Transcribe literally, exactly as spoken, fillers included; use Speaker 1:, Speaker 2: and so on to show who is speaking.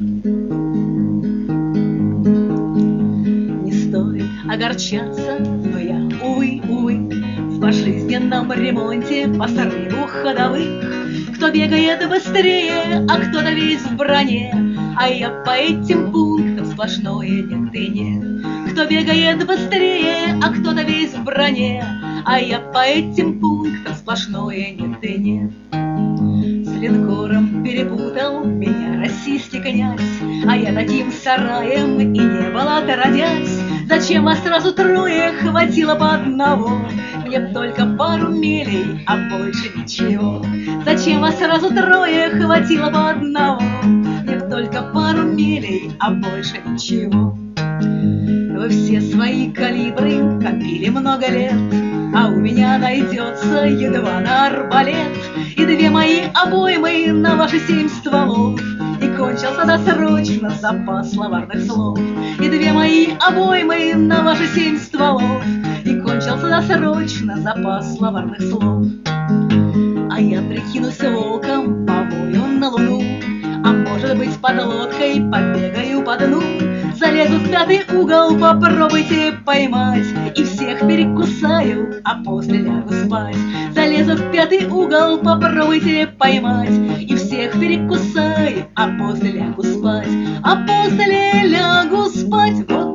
Speaker 1: Не стоит огорчаться, но я, увы, увы, в пожизненном ремонте по срыву ходовых. Кто бегает быстрее, а кто-то весь в броне, а я по этим пунктам сплошное нет и нет. Кто бегает быстрее, а кто-то весь в броне, а я по этим пунктам сплошное нет и нет. С линкором перепутал меня российский князь, а я таким сараем и не была отродясь. Зачем вас сразу трое, хватило по одного? Мне б только пару милей, а больше ничего. Зачем вас сразу трое, хватило по одного? Мне б только пару милей, а больше ничего. Вы все свои калибры копили много лет, а у меня найдется едва на арбалет. И две мои обоймы на ваши семь стволов, и кончился досрочно запас словарных слов. И две мои обоймы на ваши семь стволов, и кончился досрочно запас словарных слов. А я прикинусь волком, повою на луну, а может быть под лодкой побегаю по дну. Залезу в пятый угол, попробуйте поймать, и всех перекусаю, а после лягу спать. Залезу в пятый угол, попробуйте поймать, и всех перекусаю, а после лягу спать. А после лягу спать, вот